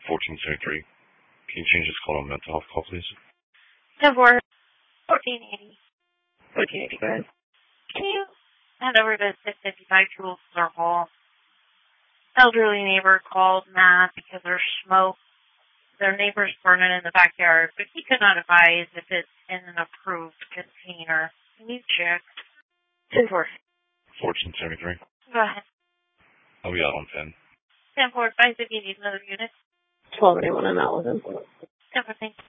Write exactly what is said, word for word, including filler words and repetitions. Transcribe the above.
fourteen seventy-three. Can you change this call to a mental health call, please? ten four, fourteen eighty. fourteen eighty, go ahead. Can you head over to six fifty-five Jewel Circle? Elderly neighbor called Matt because there's smoke. Their neighbor's burning in the backyard, but he could not advise if it's in an approved container. Can you check? ten four. fourteen seventy-three. Go ahead. I'll be out on ten. ten four, five if you need another unit. twelve anyone, I'm out with him. ten four, thanks.